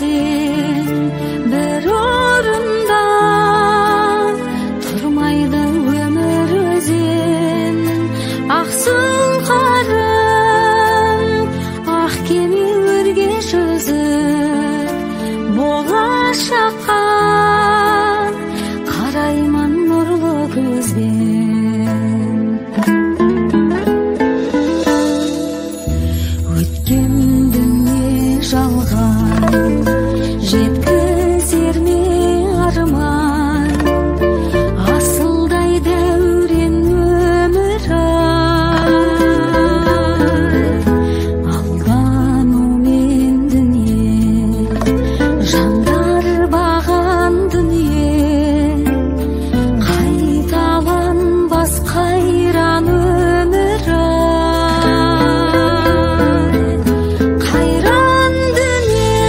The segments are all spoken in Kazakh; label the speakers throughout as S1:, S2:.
S1: келсең бір орында, тұрмайды өмір өзеннің ақ сұңқарың. Ақ кеме өрге жүзіп болашаққа қараймын нұрлы көзбен. Өткен дүние жалған, жеткізер ме арман, асылдай дәурен өмір-ай. Алданумен дүние, жандар баған дүние, қайталанбас қайран өмір-ай. Қайран дүние,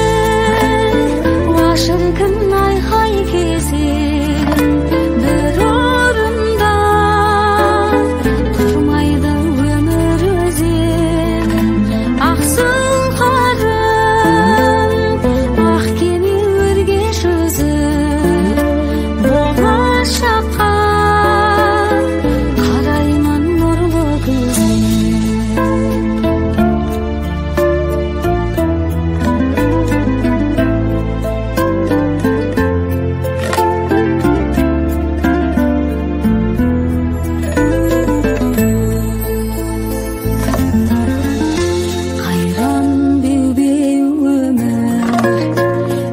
S1: шіркін айқай кезең бір орында, тұрмайды өмір өзеннің ақ сұңқарың. Ақ кеме өрге жүзіп болашаққа қараймын нұрлы көзбен. Қайран беу-беу өмір,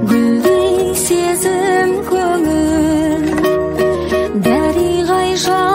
S1: гүлдей сезім көңіл, дариғай жан